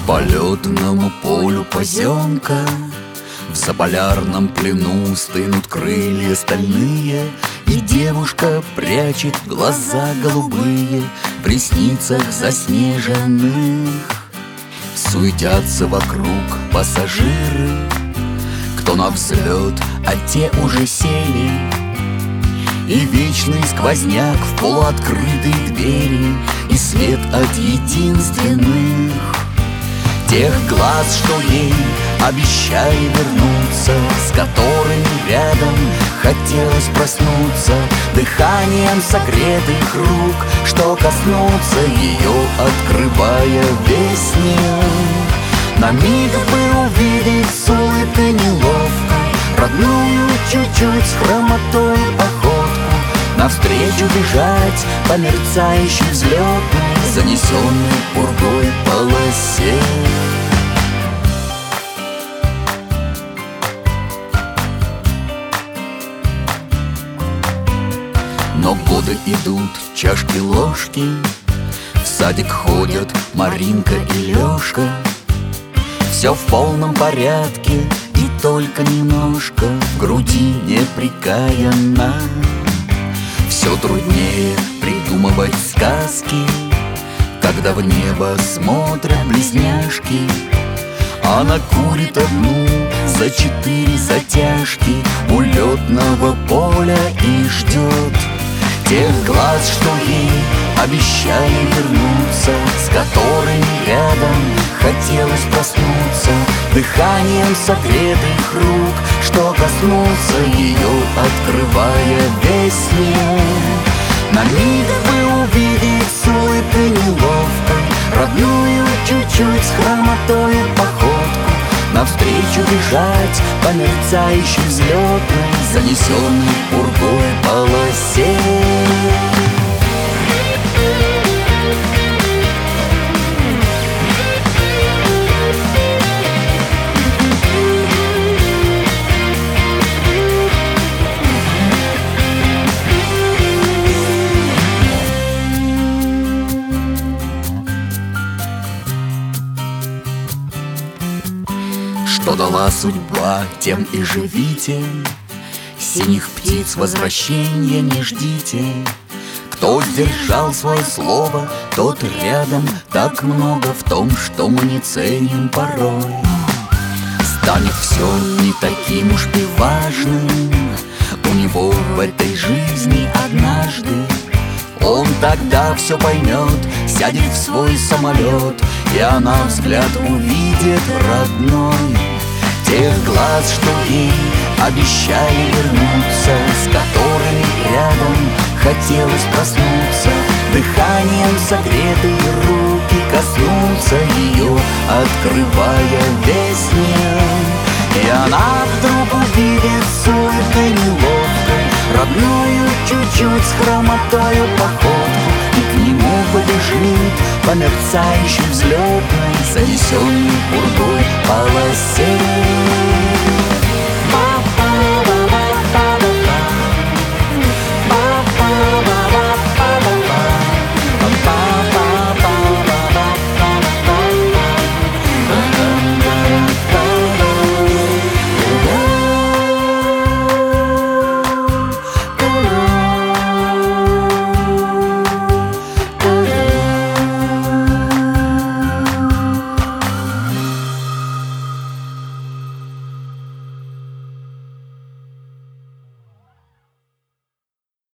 По лётному полю поземка, в заполярном плену стынут крылья стальные, и девушка прячет глаза голубые в ресницах заснеженных. Суетятся вокруг пассажиры, кто на взлет, а те уже сели. И вечный сквозняк в полуоткрытые двери, и свет от единственных тех глаз, что ей обещали вернуться, с которыми рядом хотелось проснуться, дыханием согретых рук, что коснутся ее, открывая весь мир. На миг бы увидеть с улыбкой неловкой родную чуть-чуть с хромотой походку, навстречу бежать по мерцающей взлетной, занесенной пургой полосе. Но годы идут, чашки-ложки, в садик ходят Маринка и Лёшка. Все в полном порядке, и только немножко в груди неприкаянно. Все труднее придумывать сказки, когда в небо смотрят близняшки. Она курит одну за 4 затяжки у лётного поля и ждет тех глаз, что ей обещали вернуться, с которыми рядом хотелось проснуться, дыханием согретых рук, что коснутся ее, открывая весь мир. На миг бы увидеть с улыбкой неловкой родную чуть-чуть с хромотой походку, навстречу бежать по мерцающей взлетной, занесенной пургой полосе. Что дала судьба, тем и живите, синих птиц возвращения не ждите. Кто сдержал свое слово, тот рядом. Так много в том, что мы не ценим порой. Станет все не таким уж и важным у него в этой жизни однажды. Он тогда все поймет, сядет в свой самолет, и она взгляд увидит родной. Тех глаз, что ей обещали вернуться, с которыми рядом хотелось проснуться, дыханием согретые руки коснутся ее, открывая весь мир. И она вдруг увидит с улыбкой неловкой родную чуть-чуть с хромотою походку, и к нему побежит по мерцающей взлетной, занесенной пургой полосе.